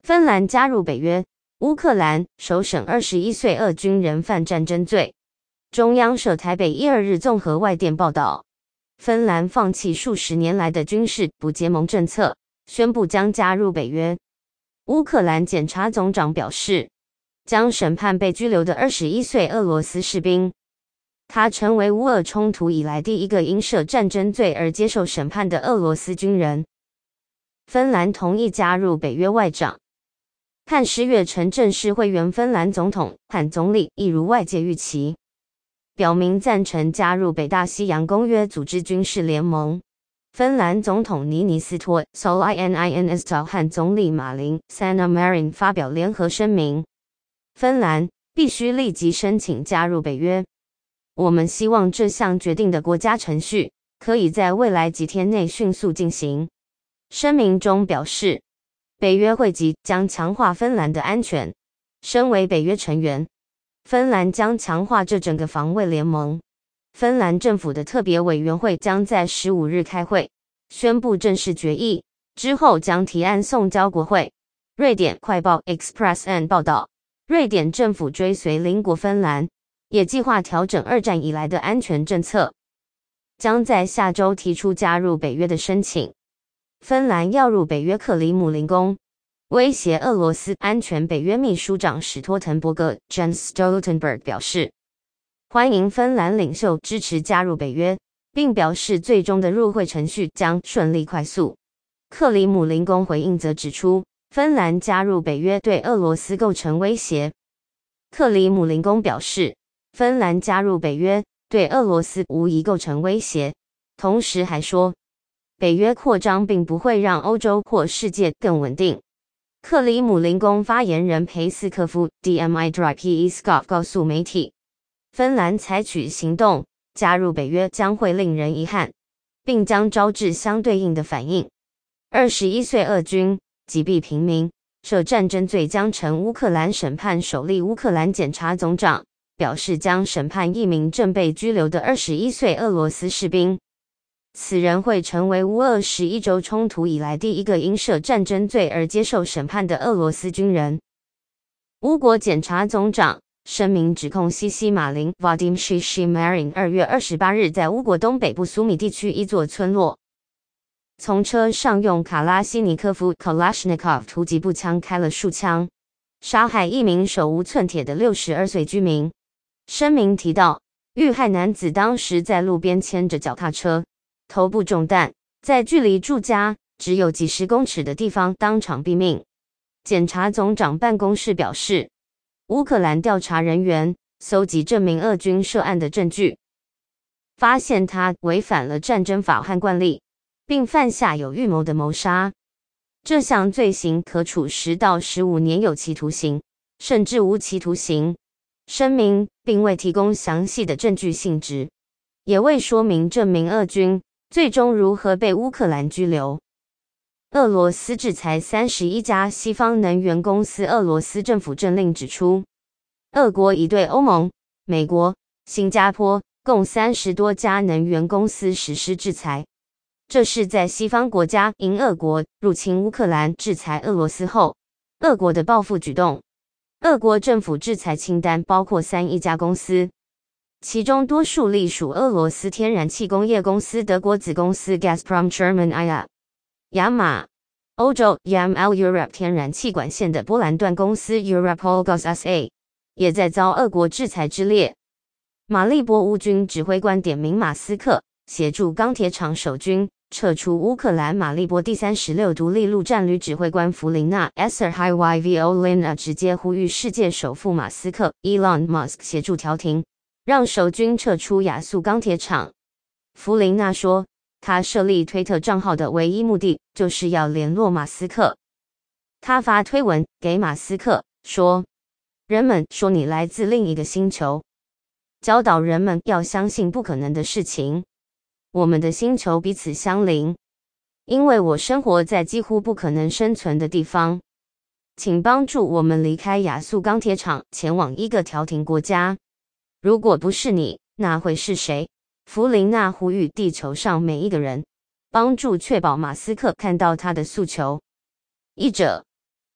芬兰加入北约，乌克兰首审21岁俄军人犯战争罪。中央社台北1、2日综合外电报道，芬兰放弃数十年来的军事不结盟政策，宣布将加入北约。乌克兰检察总长表示，将审判被拘留的21岁俄罗斯士兵。他成为乌俄冲突以来第一个因涉战争罪而接受审判的俄罗斯军人。芬兰同意加入北约外长汉10月曾正式会员芬兰总统和总理，一如外界预期，表明赞成加入北大西洋公约组织军事联盟。芬兰总统尼尼斯托 Solininisto 和总理马林 Sanna Marin 发表联合声明，芬兰必须立即申请加入北约。我们希望这项决定的国家程序可以在未来几天内迅速进行。声明中表示，北约会即将强化芬兰的安全。身为北约成员，芬兰将强化这整个防卫联盟。芬兰政府的特别委员会将在15日开会，宣布正式决议，之后将提案送交国会。瑞典快报 Expressen 报道，瑞典政府追随邻国芬兰，也计划调整2战以来的安全政策，将在下周提出加入北约的申请。芬兰要入北约克里姆林宫，威胁俄罗斯安全。北约秘书长史托滕伯格 Jens Stoltenberg 表示，欢迎芬兰领袖支持加入北约，并表示最终的入会程序将顺利快速。克里姆林宫回应则指出，芬兰加入北约对俄罗斯构成威胁。克里姆林宫表示，芬兰加入北约对俄罗斯无疑构成威胁，同时还说，北约扩张并不会让欧洲或世界更稳定。克里姆林宫发言人佩斯科夫 Dmytro Peskov 告诉媒体，芬兰采取行动加入北约将会令人遗憾，并将招致相对应的反应。21岁俄军击毙平民，涉战争罪将成乌克兰审判首例。乌克兰检察总长表示，将审判一名正被拘留的21岁俄罗斯士兵。此人会成为乌俄11周冲突以来第一个因涉战争罪而接受审判的俄罗斯军人。乌国检察总长声明指控西西马林 Vadim Shishimarin 2月28日在乌国东北部苏米地区一座村落，从车上用卡拉西尼科夫 Kalashnikov 突击步枪开了数枪，杀害一名手无寸铁的62岁居民。声明提到，遇害男子当时在路边牵着脚踏车，头部中弹，在距离住家只有几十公尺的地方当场毙命。检察总长办公室表示，乌克兰调查人员搜集证明俄军涉案的证据，发现他违反了战争法和惯例，并犯下有预谋的谋杀。这项罪行可处10到15年有期徒刑，甚至无期徒刑。声明并未提供详细的证据性质，也未说明这名俄军最终如何被乌克兰拘留。俄罗斯制裁31家西方能源公司。俄罗斯政府政令指出，俄国已对欧盟、美国、新加坡共30多家能源公司实施制裁。这是在西方国家因俄国入侵乌克兰制裁俄罗斯后，俄国的报复举动。俄国政府制裁清单包括31家公司，其中多数隶属俄罗斯天然气工业公司德国子公司 Gazprom Chermania、雅马、欧洲 Yamal Europe 天然气管线的波兰段公司 Europol Gas SA 也在遭俄国制裁之列。马利波乌军指挥官点名马斯克协助钢铁厂守军撤出乌克兰。马利波第36独立陆战旅指挥官弗林娜 Serhiy-Volynna 直接呼吁世界首富马斯克 Elon Musk 协助调停，让守军撤出亚速钢铁厂。弗林娜说，他设立推特账号的唯一目的就是要联络马斯克。他发推文给马斯克说，人们说你来自另一个星球，教导人们要相信不可能的事情。我们的星球彼此相邻，因为我生活在几乎不可能生存的地方。请帮助我们离开亚速钢铁厂，前往一个调停国家。如果不是你，那会是谁？弗林娜呼吁地球上每一个人帮助确保马斯克看到他的诉求。译者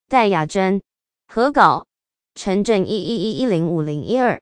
戴雅珍，核稿陈正1111105012。